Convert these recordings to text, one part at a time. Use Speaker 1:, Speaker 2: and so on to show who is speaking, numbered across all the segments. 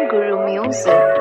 Speaker 1: Guru Music.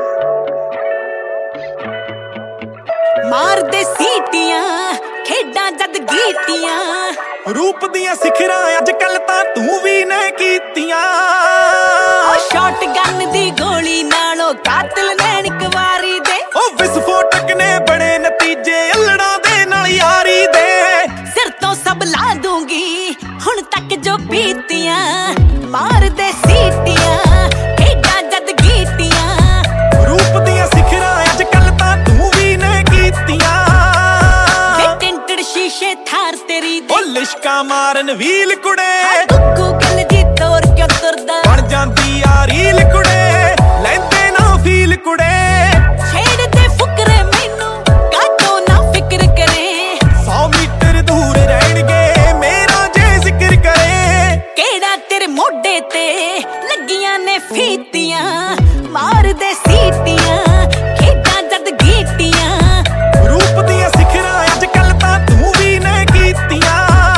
Speaker 2: मारदे सीटियां खेडां जद गीटियां
Speaker 3: रूप दियां सिखरां अजकल तां तू भी ने कीतियां
Speaker 2: शॉट गन दी गोली नालों कातिल नैन कवारी दे
Speaker 3: ओ विस्फोटक ने बड़े नतीजे अल्लड़ां दे नाल यारी दे
Speaker 2: सिर तो सब ला दूंगी हुण तक जो पीतियां मारदे सीटियां खेडां जद गीटियां
Speaker 3: रूप दियां सिखरां अजकल तां तू भी ने कीतियां
Speaker 2: टिंटड़ शीशे थार तेरी
Speaker 3: ओ लिशका मारन व्हील कुड़े
Speaker 2: गुग्गू गल जी तोर क्यों तुरदा
Speaker 3: बन जांदी आ रील कुड़े लैंदे ना फील कुड़े
Speaker 2: छेड़ दे फुकरे मैनू काटो ना फिक्र करे
Speaker 3: 100 मीटर दूर रहणगे मेरा जे जिक्र करे
Speaker 2: केड़ा तेरे मोढे ते लगियां ने फीतियां मार दे सीटियां खेडां जद गीटियां
Speaker 3: रूप दियां सिखरां अजकल तां तू भी ने कीतियां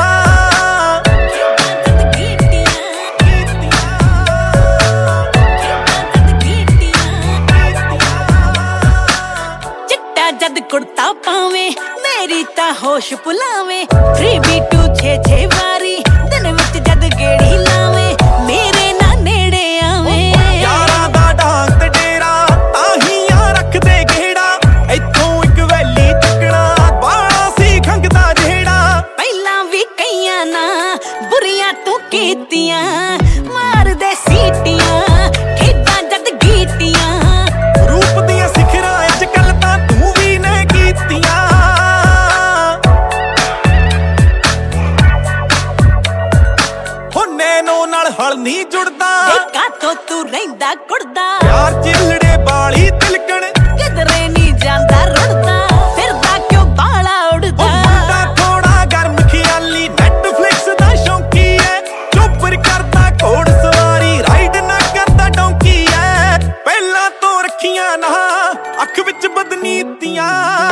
Speaker 2: चिट्टा जद कुर्ता पावे मेरी ता होश पुलावे 3B2 6 वारी दिन विच जद गेड़ी लावे मेरे ना नेड़े आवे
Speaker 3: यारां दा डांग ते डेरा ताहियां रखदे घेड़ा इत्थों इक वैली चकना बाला सी खंगदा जेड़ा
Speaker 2: ਪਹਿਲਾਂ ਵੀ ਕਈਆਂ ਨਾ ਬੁਰੀਆਂ ਤੂੰ ਕੀਤੀਆਂ ਮਾਰਦੇ ਸੀਟੀਆਂ ਖੇਡਾਂ ਜਦ ਗੀਟੀਆਂ
Speaker 3: रूप दियां सिखरां अजकल तां तू भी ने कीतियां हो नैनो नाल हल नहीं जुड़दा
Speaker 2: ਕਾਤੋਂ ਤੂੰ ਰਹਿੰਦਾ ਕੁੜਦਾ
Speaker 3: यार चिलड़े बाली तिलकण
Speaker 2: ਕਿਧਰੇ ਨਹੀਂ ਜਾਂਦਾ ਰੁੜਦਾ ਫਿਰਦਾ ਕਿਉਂ ਬਾਲਾ ਉੜਦਾ
Speaker 3: मुंडा थोड़ा गर्म खियाली नेटफ्लिक्स दा शौकी है चोपर करदा घोड़ सवारी राइड ना करदा डोंकी है पहला तो रखियां ना अख विच बदनीतियां